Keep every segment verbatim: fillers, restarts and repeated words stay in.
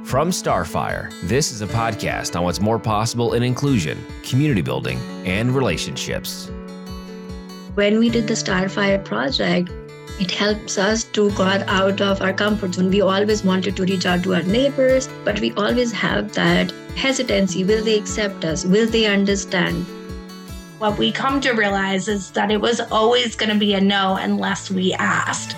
From Starfire, this is a podcast on what's more possible in inclusion, community building, and relationships. When we did the Starfire project, it helps us to get out of our comfort zone. We always wanted to reach out to our neighbors, but we always have that hesitancy. Will they accept us? Will they understand? What we come to realize is that it was always going to be a no unless we asked.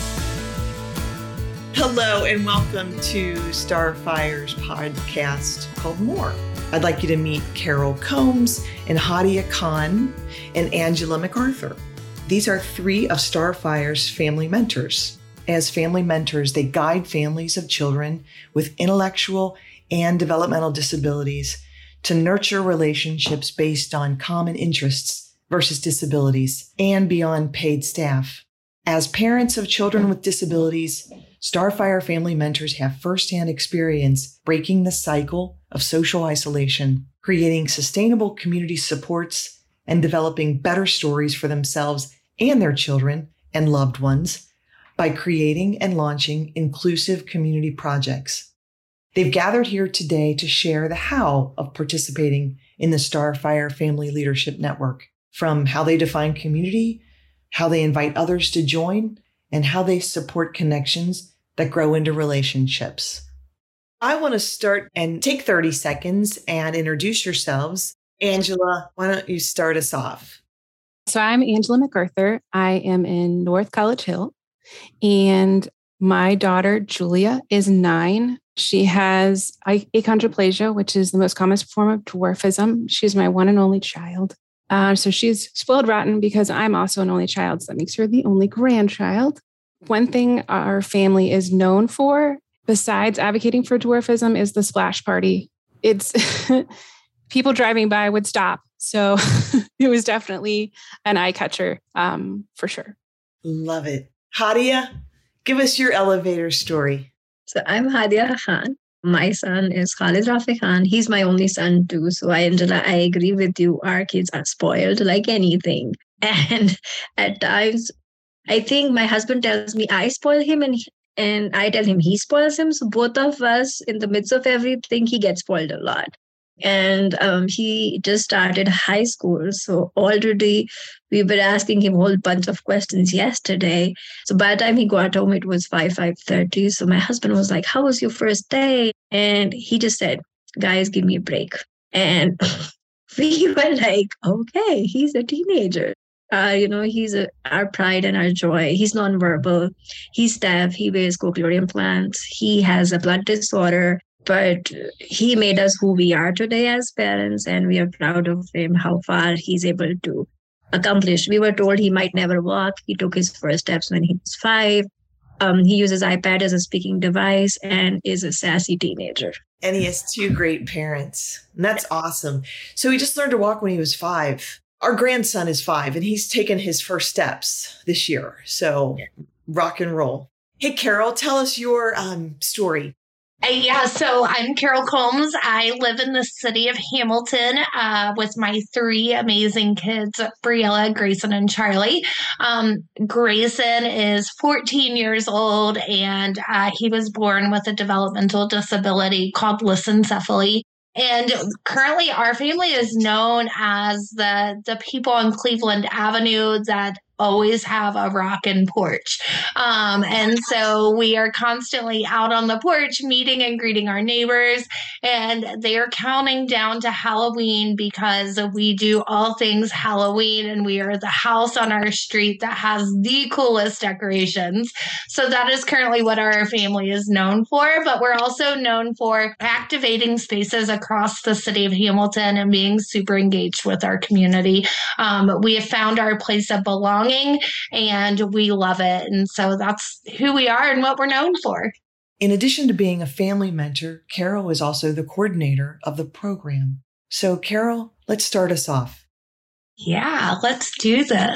Hello and welcome to Starfire's podcast called More. I'd like you to meet Carol Combs and Hadia Khan and Angela MacArthur. These are three of Starfire's family mentors. As family mentors, they guide families of children with intellectual and developmental disabilities to nurture relationships based on common interests versus disabilities and beyond paid staff. As parents of children with disabilities, Starfire family mentors have firsthand experience breaking the cycle of social isolation, creating sustainable community supports, and developing better stories for themselves and their children and loved ones by creating and launching inclusive community projects. They've gathered here today to share the how of participating in the Starfire Family Leadership Network, from how they define community, how they invite others to join, and how they support connections that grow into relationships. I want to start and take thirty seconds and introduce yourselves. Angela, why don't you start us off? So I'm Angela MacArthur. I am in North College Hill, and my daughter, Julia, is nine. She has achondroplasia, which is the most common form of dwarfism. She's my one and only child. Uh, so she's spoiled rotten because I'm also an only child. So that makes her the only grandchild. One thing our family is known for, besides advocating for dwarfism, is the splash party. It's people driving by would stop. So it was definitely an eye catcher um, for sure. Love it. Hadia, give us your elevator story. So I'm Hadia Khan. My son is Khalid Rafi Khan. He's my only son too. So I, Angela, I agree with you. Our kids are spoiled like anything. And at times, I think my husband tells me I spoil him and and I tell him he spoils him. So both of us, in the midst of everything, he gets spoiled a lot. And um, he just started high school. So already we were asking him a whole bunch of questions yesterday. So by the time he got home, it was five, five thirty. So my husband was like, how was your first day? And he just said, guys, give me a break. And we were like, okay, he's a teenager. Uh, you know, he's a, our pride and our joy. He's nonverbal. He's deaf. He wears cochlear implants. He has a blood disorder. But he made us who we are today as parents, and we are proud of him, how far he's able to accomplish. We were told he might never walk. He took his first steps when he was five. Um, he uses iPad as a speaking device and is a sassy teenager. And he has two great parents. And that's awesome. So he just learned to walk when he was five. Our grandson is five, and he's taken his first steps this year. So rock and roll. Hey, Carol, tell us your um, story. Uh, yeah, so I'm Carol Combs. I live in the city of Hamilton uh, with my three amazing kids, Briella, Grayson, and Charlie. Um, Grayson is fourteen years old, and uh, he was born with a developmental disability called lissencephaly. And currently our family is known as the, the people on Cleveland Avenue that always have a rockin' porch. Um, and so we are constantly out on the porch meeting and greeting our neighbors, and they are counting down to Halloween because we do all things Halloween, and we are the house on our street that has the coolest decorations. So that is currently what our family is known for, but we're also known for activating spaces across the city of Hamilton and being super engaged with our community. Um, we have found our place of belonging, and we love it. And so that's who we are and what we're known for. In addition to being a family mentor, Carol is also the coordinator of the program. So Carol, let's start us off. Yeah, let's do this.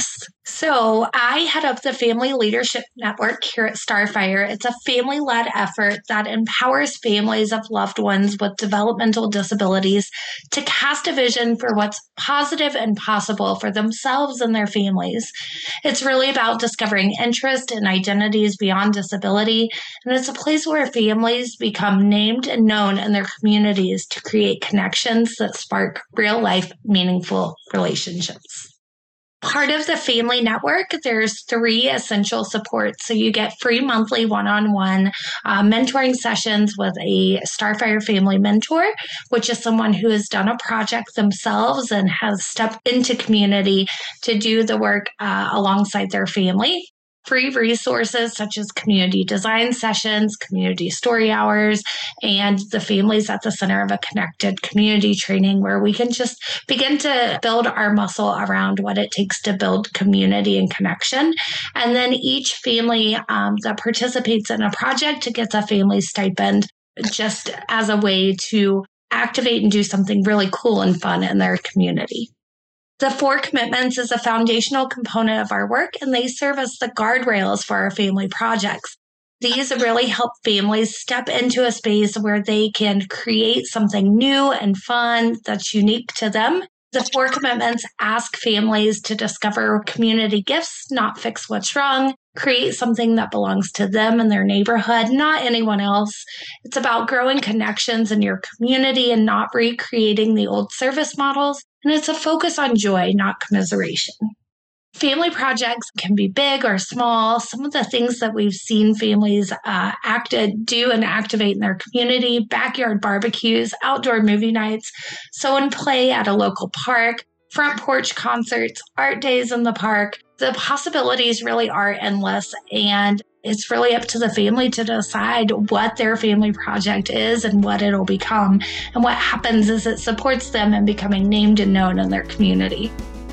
So I head up the Family Leadership Network here at Starfire. It's a family-led effort that empowers families of loved ones with developmental disabilities to cast a vision for what's positive and possible for themselves and their families. It's really about discovering interest and identities beyond disability, and it's a place where families become named and known in their communities to create connections that spark real-life, meaningful relationships. Part of the family network, there's three essential supports. So you get free monthly one-on-one uh, mentoring sessions with a Starfire family mentor, which is someone who has done a project themselves and has stepped into community to do the work uh, alongside their family. Free resources such as community design sessions, community story hours, and the Families at the Center of a Connected Community training, where we can just begin to build our muscle around what it takes to build community and connection. And then each family um, that participates in a project gets a family stipend just as a way to activate and do something really cool and fun in their community. The four commitments is a foundational component of our work, and they serve as the guardrails for our family projects. These really help families step into a space where they can create something new and fun that's unique to them. The four commitments ask families to discover community gifts, not fix what's wrong, create something that belongs to them and their neighborhood, not anyone else. It's about growing connections in your community and not recreating the old service models. And it's a focus on joy, not commiseration. Family projects can be big or small. Some of the things that we've seen families uh, acted, do and activate in their community: backyard barbecues, outdoor movie nights, sew and play at a local park, front porch concerts, art days in the park. The possibilities really are endless, and it's really up to the family to decide what their family project is and what it'll become. And what happens is it supports them in becoming named and known in their community.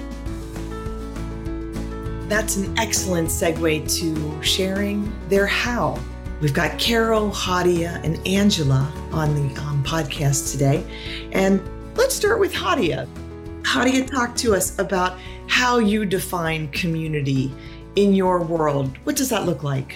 That's an excellent segue to sharing their how. We've got Carol, Hadia, and Angela on the um, podcast today. And let's start with Hadia. Hadia, talk to us about how you define community in your world. What does that look like?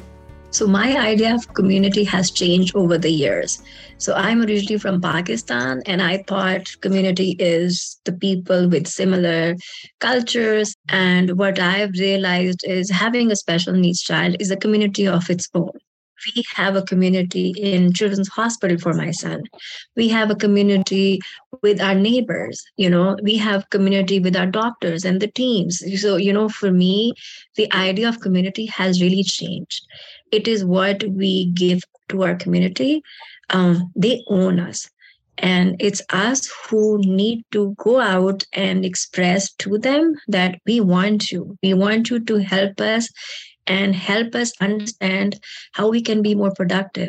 So my idea of community has changed over the years. So I'm originally from Pakistan, and I thought community is the people with similar cultures. And what I've realized is having a special needs child is a community of its own. We have a community in Children's Hospital for my son. We have a community with our neighbors. You know, we have community with our doctors and the teams. So, you know, for me, the idea of community has really changed. It is what we give to our community. Um, they own us. And it's us who need to go out and express to them that we want you. We want you to help us and help us understand how we can be more productive.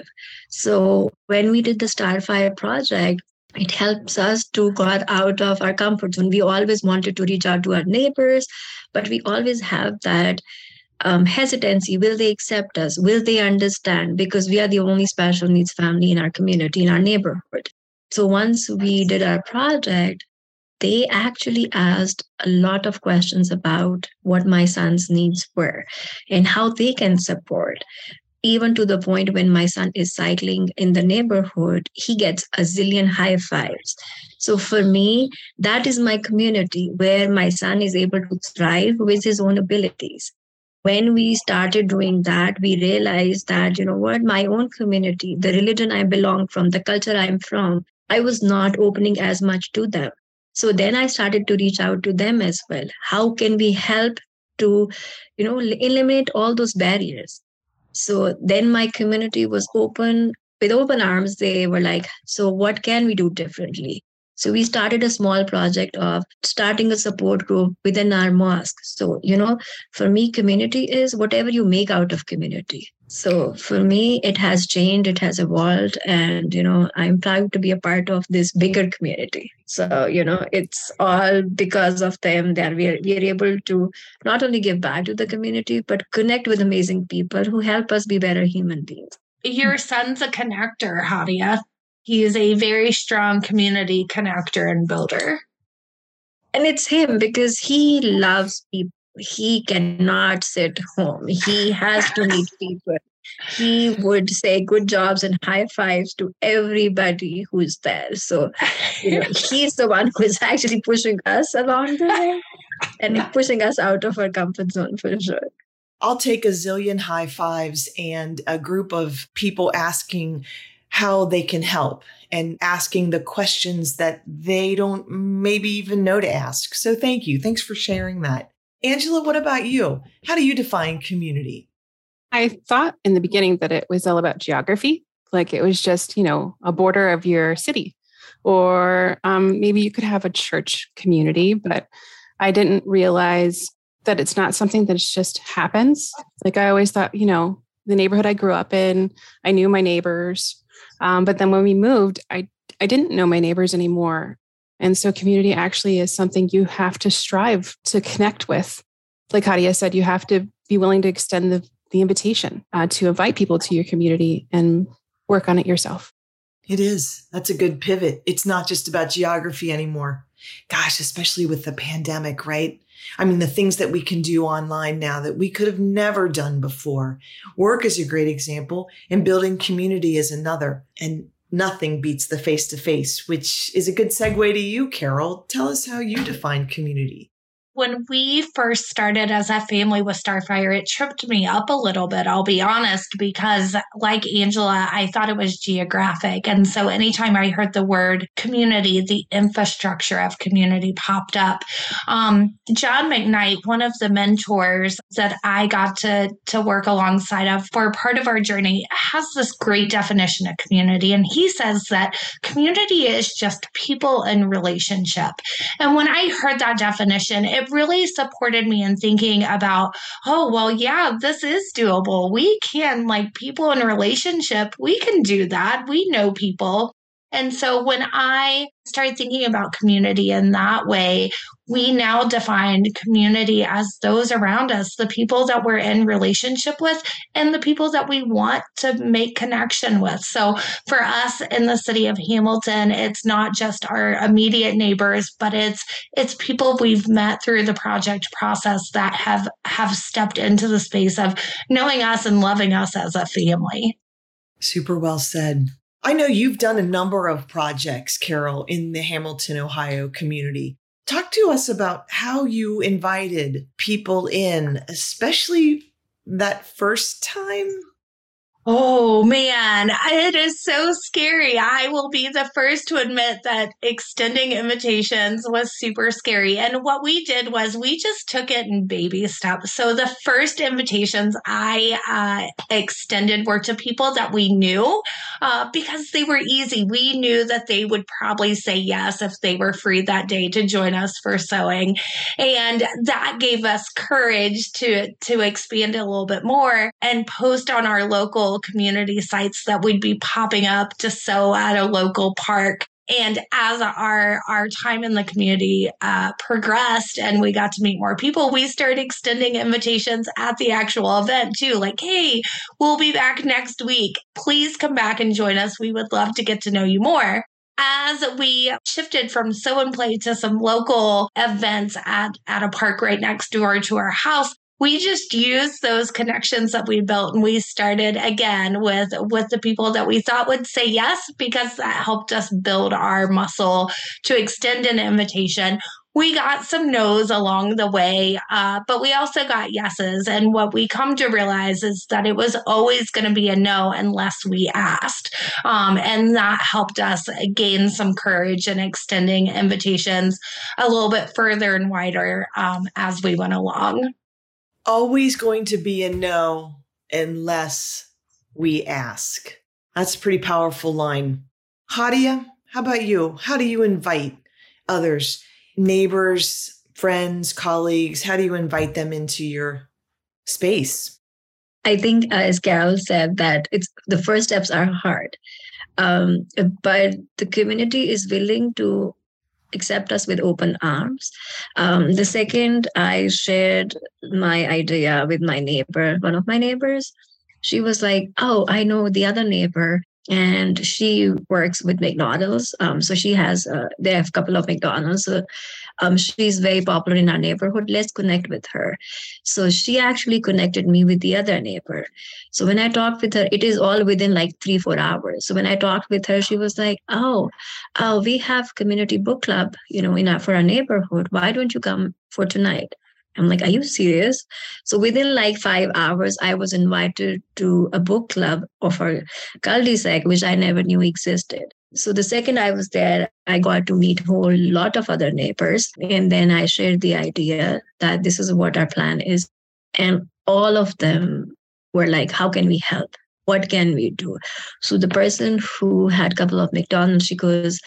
So when we did the Starfire project, it helps us to get out of our comfort zone. We always wanted to reach out to our neighbors, but we always have that um, hesitancy. Will they accept us? Will they understand? Because we are the only special needs family in our community, in our neighborhood. So once we did our project, they actually asked a lot of questions about what my son's needs were and how they can support. Even to the point when my son is cycling in the neighborhood, he gets a zillion high fives. So for me, that is my community where my son is able to thrive with his own abilities. When we started doing that, we realized that, you know what, my own community, the religion I belong from, the culture I'm from, I was not opening as much to them. So then I started to reach out to them as well. How can we help to, you know, eliminate all those barriers? So then my community was open, with open arms. They were like, so what can we do differently? So we started a small project of starting a support group within our mosque. So, you know, for me, community is whatever you make out of community. So for me, it has changed, it has evolved, and, you know, I'm proud to be a part of this bigger community. So, you know, it's all because of them that we are, we are able to not only give back to the community, but connect with amazing people who help us be better human beings. Your son's a connector, Hadia. He is a very strong community connector and builder. And it's him because he loves people. he cannot sit home. He has to meet people. He would say good jobs and high fives to everybody who's there. So, you know, he's the one who is actually pushing us along the way and pushing us out of our comfort zone for sure. I'll take a zillion high fives and a group of people asking how they can help and asking the questions that they don't maybe even know to ask. So thank you. Thanks for sharing that. Angela, what about you? How do you define community? I thought in the beginning that it was all about geography, like it was just, you know, a border of your city, or um, maybe you could have a church community, but I didn't realize that it's not something that just happens. Like I always thought, you know, the neighborhood I grew up in, I knew my neighbors. Um, but then when we moved, I, I didn't know my neighbors anymore. And so community actually is something you have to strive to connect with. Like Hadia said, you have to be willing to extend the the invitation uh, to invite people to your community and work on it yourself. It is. That's a good pivot. It's not just about geography anymore. Gosh, especially with the pandemic, right? I mean, the things that we can do online now that we could have never done before. Work is a great example, and building community is another. And nothing beats the face-to-face, which is a good segue to you, Carol. Tell us how you define community. When we first started as a family with Starfire, it tripped me up a little bit, I'll be honest, because like Angela, I thought it was geographic. And so anytime I heard the word community, the infrastructure of community popped up. Um, John McKnight, one of the mentors that I got to, to work alongside of for part of our journey, has this great definition of community. And he says that community is just people in relationship. And when I heard that definition, it really supported me in thinking about, oh, well, yeah, this is doable. We can, like people in a relationship, we can do that. We know people. And so when I started thinking about community in that way, we now define community as those around us, the people that we're in relationship with and the people that we want to make connection with. So for us in the city of Hamilton, it's not just our immediate neighbors, but it's it's people we've met through the project process that have, have stepped into the space of knowing us and loving us as a family. Super well said. I know you've done a number of projects, Carol, in the Hamilton, Ohio community. Talk to us about how you invited people in, especially that first time. Oh, man, it is so scary. I will be the first to admit that extending invitations was super scary. And what we did was we just took it in baby steps. So the first invitations I uh, extended were to people that we knew uh, because they were easy. We knew that they would probably say yes if they were free that day to join us for sewing. And that gave us courage to, to expand it a little bit more and post on our local community sites that we'd be popping up to sew at a local park. And as our, our time in the community uh, progressed and we got to meet more people, we started extending invitations at the actual event too. Like, hey, we'll be back next week. Please come back and join us. We would love to get to know you more. As we shifted from sew and play to some local events at, at a park right next door to our house, we just used those connections that we built and we started again with, with the people that we thought would say yes, because that helped us build our muscle to extend an invitation. We got some no's along the way, uh, but we also got yeses. And what we come to realize is that it was always going to be a no unless we asked. Um, and that helped us gain some courage in extending invitations a little bit further and wider um, as we went along. Always going to be a no unless we ask. That's a pretty powerful line. Hadia, how about you? How do you invite others, neighbors, friends, colleagues? How do you invite them into your space? I think, uh, as Carol said, that it's the first steps are hard, um, but the community is willing to accept us with open arms. Um, the second I shared my idea with my neighbor, one of my neighbors, she was like, oh, I know the other neighbor. and she works with McDonald's. Um, so she has, uh, they have a couple of McDonald's. So, um, she's very popular in our neighborhood. Let's connect with her. So she actually connected me with the other neighbor. So when I talked with her, it is all within like three, four hours. So when I talked with her, she was like, oh, oh, we have community book club, you know, in our, for our neighborhood. Why don't you come for tonight? I'm like, are you serious? So within like five hours, I was invited to a book club of our cul-de-sac, which I never knew existed. So the second I was there, I got to meet a whole lot of other neighbors. And then I shared the idea that this is what our plan is. And all of them were like, how can we help? What can we do? So the person who had a couple of McDonald's, she goes,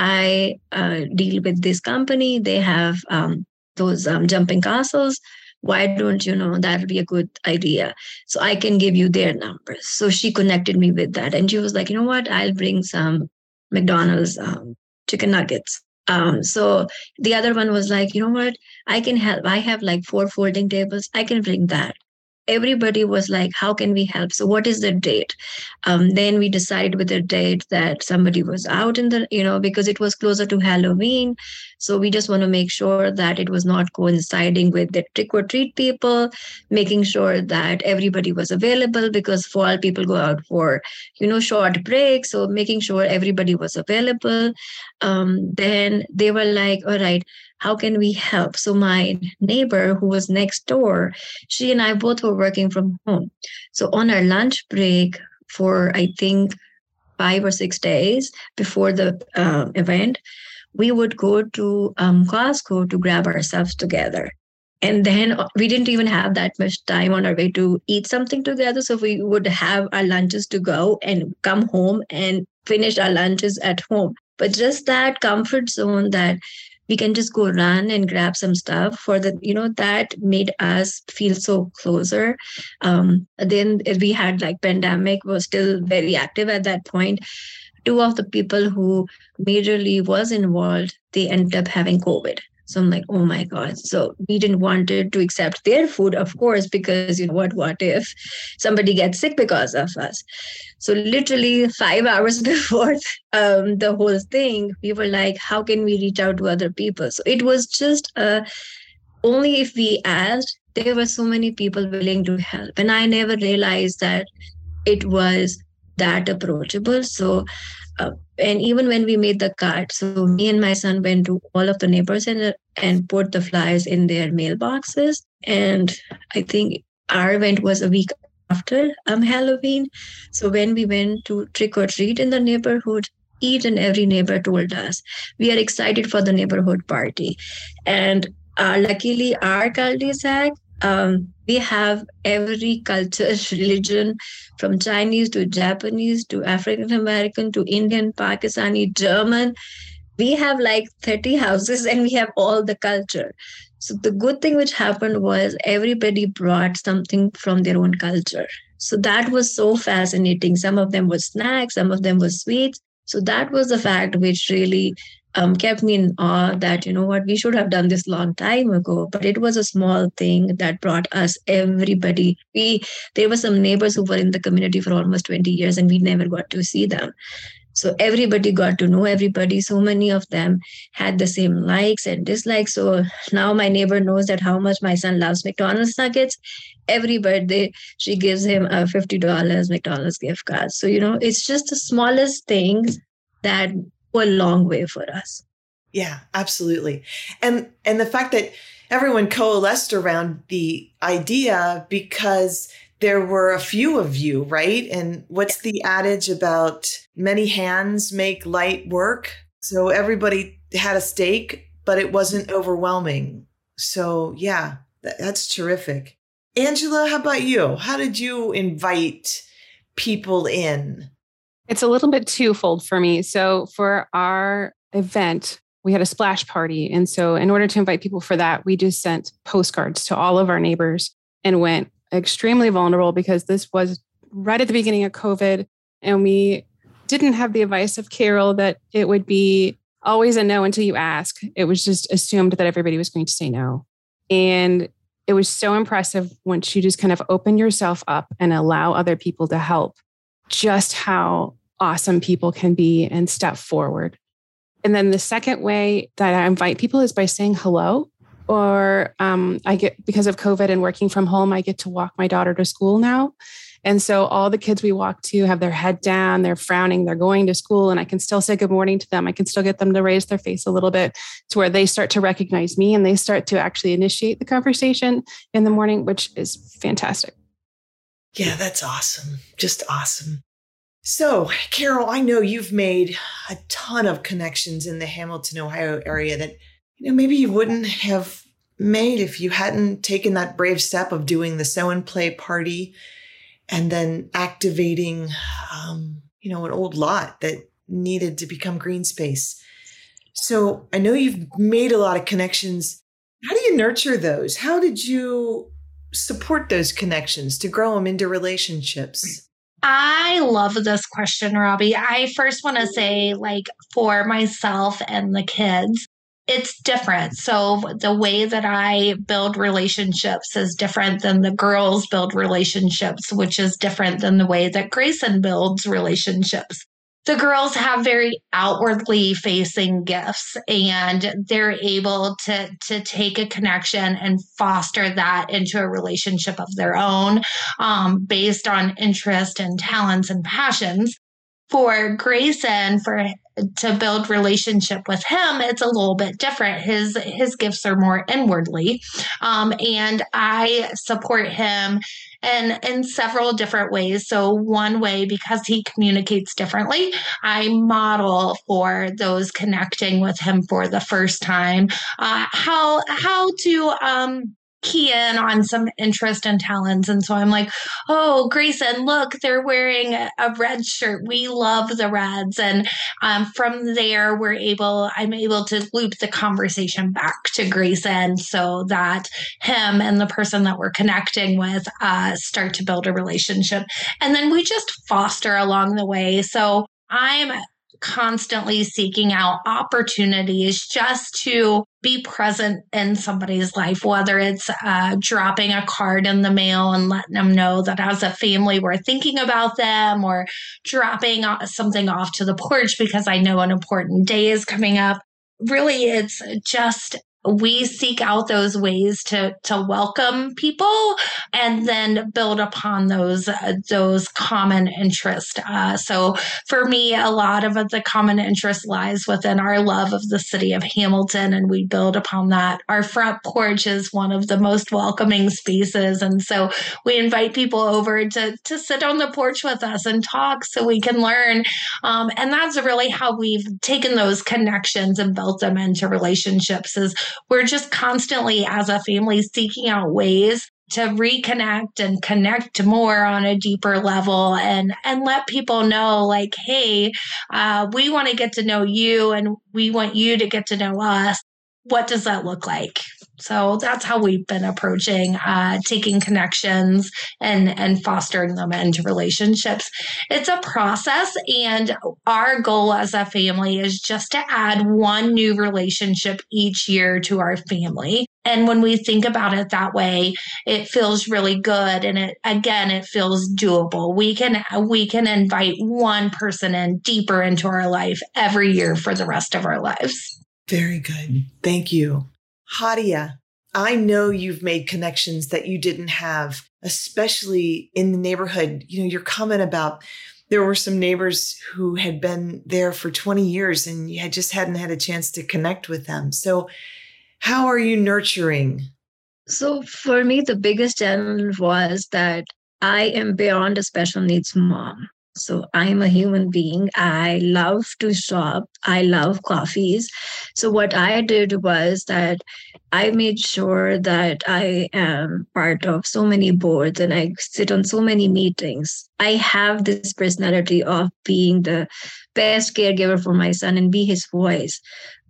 I uh, deal with this company. They have um, those um, jumping castles. Why don't you know that would be a good idea? So I can give you their numbers. So she connected me with that. And she was like, you know what? I'll bring some McDonald's um, chicken nuggets. Um, so the other one was like, you know what? I can help. I have like four folding tables. I can bring that. Everybody was like, how can we help? So what is the date? Um, then we decided with the date that somebody was out in the, you know, because it was closer to Halloween. So we just want to make sure that it was not coinciding with the trick or treat people, making sure that everybody was available because fall people go out for, you know, short breaks. So making sure everybody was available. Um, then they were like, all right, how can we help? So my neighbor who was next door, she and I both were working from home. So on our lunch break for, I think, five or six days before the uh, event, we would go to um, Costco to grab ourselves together. And then we didn't even have that much time on our way to eat something together. So we would have our lunches to go and come home and finish our lunches at home. But just that comfort zone that we can just go run and grab some stuff for the, you know, that made us feel so closer. Um, then we had like pandemic was still very active at that point. Two of the people who majorly was involved, they ended up having COVID. So I'm like, oh my God. So we didn't want it to accept their food, of course, because you know what, what if somebody gets sick because of us? So literally five hours before um, the whole thing, we were like, how can we reach out to other people? So it was just uh, only if we asked, there were so many people willing to help. And I never realized that it was that approachable. So Uh, and even when we made the card, so me and my son went to all of the neighbors and, and put the flyers in their mailboxes. And I think our event was a week after um, Halloween. So when we went to trick or treat in the neighborhood, each and every neighbor told us, we are excited for the neighborhood party. And uh, luckily, our cul-de-sac, Um, we have every culture, religion, from Chinese to Japanese to African American to Indian, Pakistani, German. We have like thirty houses and we have all the culture. So the good thing which happened was everybody brought something from their own culture. So that was so fascinating. Some of them were snacks, some of them were sweets. So that was the fact which really Um, kept me in awe that, you know what, we should have done this long time ago, but it was a small thing that brought us everybody. We There were some neighbors who were in the community for almost twenty years and we never got to see them. So everybody got to know everybody. So many of them had the same likes and dislikes. So now my neighbor knows that how much my son loves McDonald's nuggets. Every birthday, she gives him a fifty dollars McDonald's gift card. So, you know, it's just the smallest things that a long way for us. Yeah, absolutely. And and the fact that everyone coalesced around the idea because there were a few of you, right? And what's the adage about many hands make light work? So everybody had a stake, but it wasn't overwhelming. So yeah, that, that's terrific. Angela, how about you? How did you invite people in? It's a little bit twofold for me. So for our event, we had a splash party. And so in order to invite people for that, we just sent postcards to all of our neighbors and went extremely vulnerable because this was right at the beginning of COVID. And we didn't have the advice of Carol that it would be always a no until you ask. It was just assumed that everybody was going to say no. And it was so impressive once you just kind of open yourself up and allow other people to help, just how awesome people can be and step forward. And then the second way that I invite people is by saying hello. Or um, I get, because of COVID and working from home, I get to walk my daughter to school now. And so all the kids we walk to have their head down, they're frowning, they're going to school, and I can still say good morning to them. I can still get them to raise their face a little bit to where they start to recognize me and they start to actually initiate the conversation in the morning, which is fantastic. Yeah, that's awesome. Just awesome. So, Carol, I know you've made a ton of connections in the Hamilton, Ohio area that, you know, maybe you wouldn't have made if you hadn't taken that brave step of doing the Sew and Play party and then activating, um, you know, an old lot that needed to become green space. So I know you've made a lot of connections. How do you nurture those? How did you support those connections to grow them into relationships? I love this question, Robbie. I first want to say, like, for myself and the kids, it's different. So the way that I build relationships is different than the girls build relationships, which is different than the way that Grayson builds relationships. The girls have very outwardly facing gifts, and they're able to, to take a connection and foster that into a relationship of their own, um, based on interest and talents and passions. For Grayson, for to build relationship with him, it's a little bit different. His his gifts are more inwardly, um, and I support him in in several different ways. So one way, because he communicates differently, I model for those connecting with him for the first time uh, how how to um, key in on some interest and talents. And so I'm like, oh, Grayson, look, they're wearing a, a red shirt. We love the Reds. And um, from there, we're able, I'm able to loop the conversation back to Grayson so that him and the person that we're connecting with uh, start to build a relationship. And then we just foster along the way. So I'm constantly seeking out opportunities just to be present in somebody's life, whether it's uh, dropping a card in the mail and letting them know that as a family we're thinking about them, or dropping something off to the porch because I know an important day is coming up. Really, it's just we seek out those ways to to welcome people and then build upon those uh, those common interests. Uh, so for me, a lot of the common interest lies within our love of the city of Hamilton, and we build upon that. Our front porch is one of the most welcoming spaces, and so we invite people over to to sit on the porch with us and talk so we can learn. Um, and that's really how we've taken those connections and built them into relationships. Is we're just constantly, as a family, seeking out ways to reconnect and connect more on a deeper level, and, and let people know, like, hey, uh, we want to get to know you and we want you to get to know us. What does that look like? So that's how we've been approaching uh, taking connections and, and fostering them into relationships. It's a process, and our goal as a family is just to add one new relationship each year to our family. And when we think about it that way, it feels really good. And it, again, it feels doable. We can, we can invite one person in deeper into our life every year for the rest of our lives. Very good. Thank you. Hadia, I know you've made connections that you didn't have, especially in the neighborhood. You know, your comment about there were some neighbors who had been there for twenty years and you had just hadn't had a chance to connect with them. So how are you nurturing? So for me, the biggest challenge was that I am beyond a special needs mom. So I'm a human being. I love to shop. I love coffees. So what I did was that I made sure that I am part of so many boards and I sit on so many meetings. I have this personality of being the best caregiver for my son and be his voice.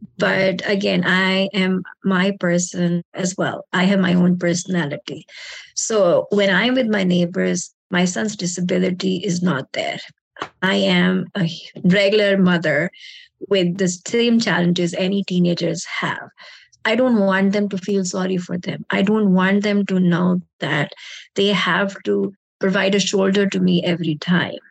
But again, I am my person as well. I have my own personality. So when I'm with my neighbors, my son's disability is not there. I am a regular mother with the same challenges any teenagers have. I don't want them to feel sorry for them. I don't want them to know that they have to provide a shoulder to me every time.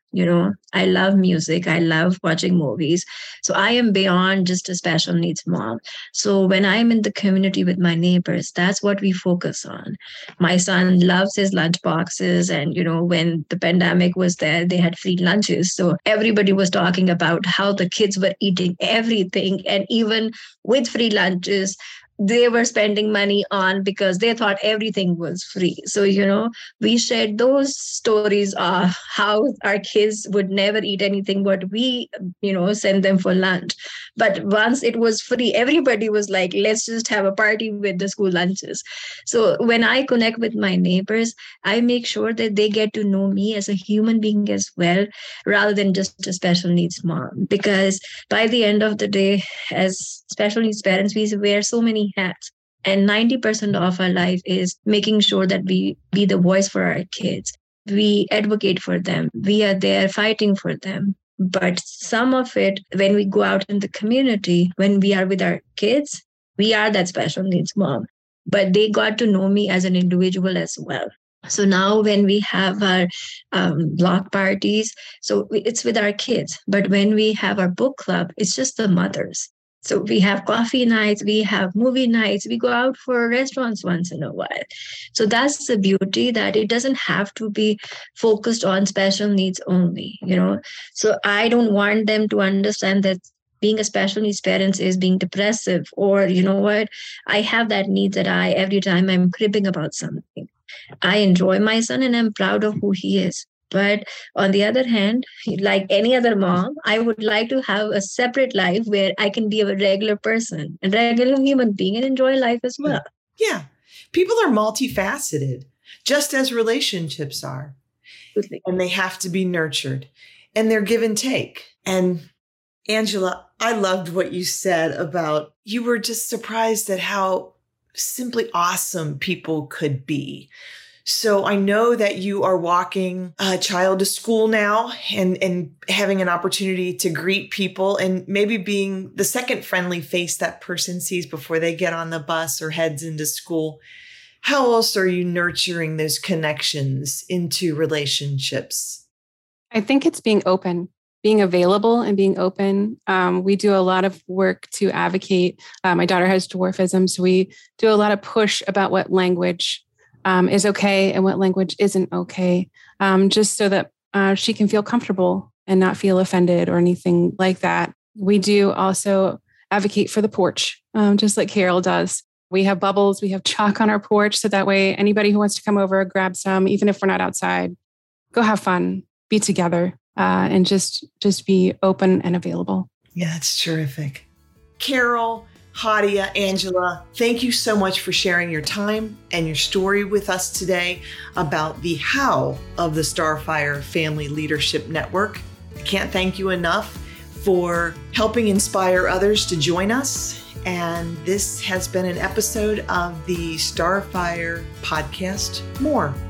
You know, I love music. I love watching movies. So I am beyond just a special needs mom. So when I'm in the community with my neighbors, that's what we focus on. My son loves his lunch boxes. And, you know, when the pandemic was there, they had free lunches. So everybody was talking about how the kids were eating everything. And even with free lunches, they were spending money on because they thought everything was free. So, you know, we shared those stories of how our kids would never eat anything but we, you know, send them for lunch. But once it was free, everybody was like, let's just have a party with the school lunches. So when I connect with my neighbors, I make sure that they get to know me as a human being as well, rather than just a special needs mom. Because by the end of the day, as special needs parents, we wear so many hats. And ninety percent of our life is making sure that we be the voice for our kids. We advocate for them. We are there fighting for them. But some of it, when we go out in the community, when we are with our kids, we are that special needs mom. But they got to know me as an individual as well. So now when we have our um, block parties, so it's with our kids. But when we have our book club, it's just the mothers. So we have coffee nights, we have movie nights, we go out for restaurants once in a while. So that's the beauty, that it doesn't have to be focused on special needs only, you know. So I don't want them to understand that being a special needs parent is being depressive, or, you know what, I have that need that I, every time I'm cribbing about something. I enjoy my son and I'm proud of who he is. But on the other hand, like any other mom, I would like to have a separate life where I can be a regular person, a regular human being, and enjoy life as well. Yeah. People are multifaceted, just as relationships are. Absolutely. And they have to be nurtured, and they're give and take. And Angela, I loved what you said about, you were just surprised at how simply awesome people could be. So I know that you are walking a child to school now and, and having an opportunity to greet people and maybe being the second friendly face that person sees before they get on the bus or heads into school. How else are you nurturing those connections into relationships? I think it's being open, being available and being open. Um, we do a lot of work to advocate. Uh, my daughter has dwarfism, so we do a lot of push about what language Um, is okay and what language isn't okay, um, just so that uh, she can feel comfortable and not feel offended or anything like that. We do also advocate for the porch, um, just like Carol does. We have bubbles, we have chalk on our porch, so that way anybody who wants to come over, grab some, even if we're not outside, go have fun, be together, uh, and just, just be open and available. Yeah, that's terrific. Carol, Hadia, Angela, thank you so much for sharing your time and your story with us today about the how of the Starfire Family Leadership Network. I can't thank you enough for helping inspire others to join us. And this has been an episode of the Starfire podcast, More.